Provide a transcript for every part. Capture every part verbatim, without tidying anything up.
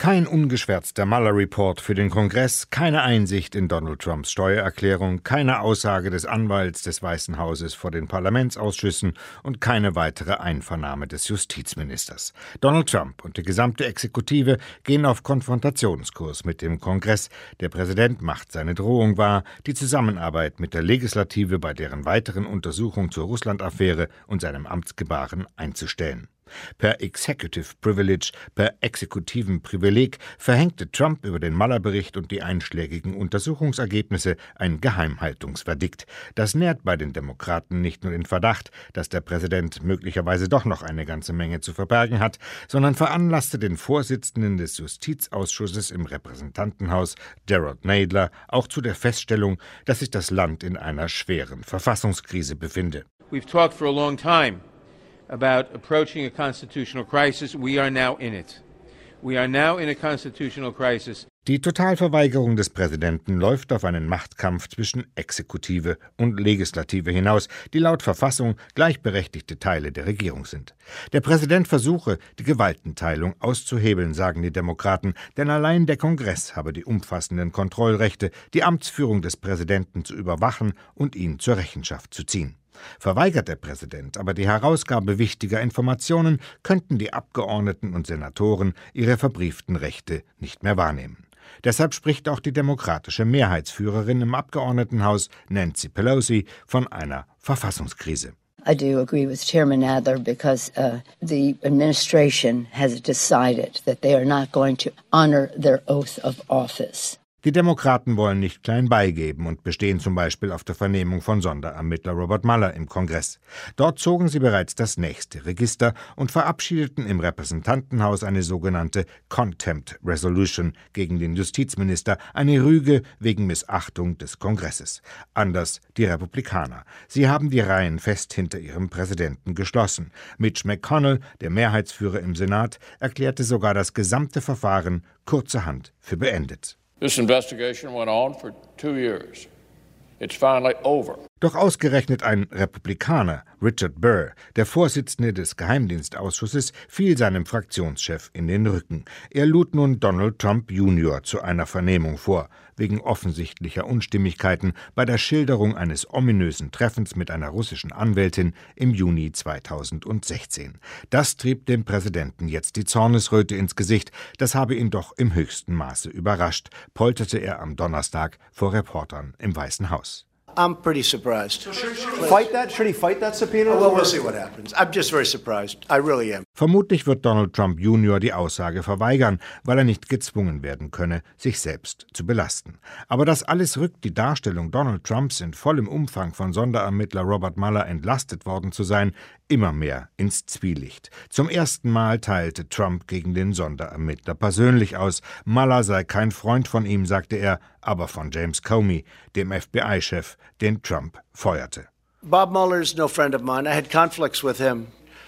Kein ungeschwärzter Mueller-Report für den Kongress, keine Einsicht in Donald Trumps Steuererklärung, keine Aussage des Anwalts des Weißen Hauses vor den Parlamentsausschüssen und keine weitere Einvernahme des Justizministers. Donald Trump und die gesamte Exekutive gehen auf Konfrontationskurs mit dem Kongress. Der Präsident macht seine Drohung wahr, die Zusammenarbeit mit der Legislative bei deren weiteren Untersuchung zur Russland-Affäre und seinem Amtsgebaren einzustellen. Per Executive Privilege, per exekutiven Privileg verhängte Trump über den Mueller-Bericht und die einschlägigen Untersuchungsergebnisse ein Geheimhaltungsverdikt. Das nährt bei den Demokraten nicht nur den Verdacht, dass der Präsident möglicherweise doch noch eine ganze Menge zu verbergen hat, sondern veranlasste den Vorsitzenden des Justizausschusses im Repräsentantenhaus, Jerrold Nadler, auch zu der Feststellung, dass sich das Land in einer schweren Verfassungskrise befinde. We've talked for a long time about approaching a constitutional crisis. We are now in it. We are now in a constitutional crisis. Die Totalverweigerung des Präsidenten läuft auf einen Machtkampf zwischen Exekutive und Legislative hinaus, die laut Verfassung gleichberechtigte Teile der Regierung sind. Der Präsident versuche, die Gewaltenteilung auszuhebeln, sagen die Demokraten, denn allein der Kongress habe die umfassenden Kontrollrechte, die Amtsführung des Präsidenten zu überwachen und ihn zur Rechenschaft zu ziehen. Verweigert der Präsident aber die Herausgabe wichtiger Informationen, könnten die Abgeordneten und Senatoren ihre verbrieften Rechte nicht mehr wahrnehmen. Deshalb spricht auch die demokratische Mehrheitsführerin im Abgeordnetenhaus, Nancy Pelosi, von einer Verfassungskrise. I do agree with Chairman Adler because uh, the administration has decided that they are not going to honor their oath of office. Die Demokraten wollen nicht klein beigeben und bestehen zum Beispiel auf der Vernehmung von Sonderermittler Robert Mueller im Kongress. Dort zogen sie bereits das nächste Register und verabschiedeten im Repräsentantenhaus eine sogenannte Contempt Resolution gegen den Justizminister, eine Rüge wegen Missachtung des Kongresses. Anders die Republikaner. Sie haben die Reihen fest hinter ihrem Präsidenten geschlossen. Mitch McConnell, der Mehrheitsführer im Senat, erklärte sogar das gesamte Verfahren kurzerhand für beendet. This investigation went on for two years. It's finally over. Doch ausgerechnet ein Republikaner, Richard Burr, der Vorsitzende des Geheimdienstausschusses, fiel seinem Fraktionschef in den Rücken. Er lud nun Donald Trump Junior zu einer Vernehmung vor, wegen offensichtlicher Unstimmigkeiten bei der Schilderung eines ominösen Treffens mit einer russischen Anwältin im Juni zweitausendsechzehn. Das trieb dem Präsidenten jetzt die Zornesröte ins Gesicht. Das habe ihn doch im höchsten Maße überrascht, polterte er am Donnerstag vor Reportern im Weißen Haus. I'm pretty surprised. Fight that? Should he fight that subpoena? Well, we'll see what happens. I'm just very surprised. I really am. Vermutlich wird Donald Trump Junior die Aussage verweigern, weil er nicht gezwungen werden könne, sich selbst zu belasten. Aber das alles rückt die Darstellung Donald Trumps in vollem Umfang von Sonderermittler Robert Mueller entlastet worden zu sein, immer mehr ins Zwielicht. Zum ersten Mal teilte Trump gegen den Sonderermittler persönlich aus. Mueller sei kein Freund von ihm, sagte er, aber von James Comey, dem F B I-Chef, den Trump feuerte. Bob Mueller's no friend of mine. I had conflicts with him.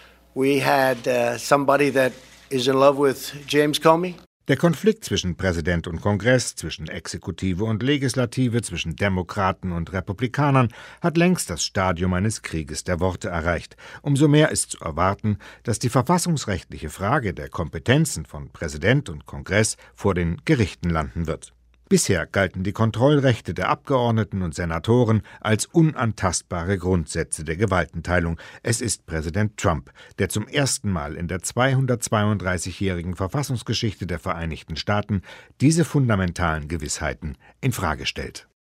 We had uh, somebody that is in love with James Comey. Der Konflikt zwischen Präsident und Kongress, zwischen Exekutive und Legislative, zwischen Demokraten und Republikanern hat längst das Stadium eines Krieges der Worte erreicht. Umso mehr ist zu erwarten, dass die verfassungsrechtliche Frage der Kompetenzen von Präsident und Kongress vor den Gerichten landen wird. Bisher galten die Kontrollrechte der Abgeordneten und Senatoren als unantastbare Grundsätze der Gewaltenteilung. Es ist Präsident Trump, der zum ersten Mal in der zweihundertzweiunddreißigjährigen Verfassungsgeschichte der Vereinigten Staaten diese fundamentalen Gewissheiten in Frage stellt.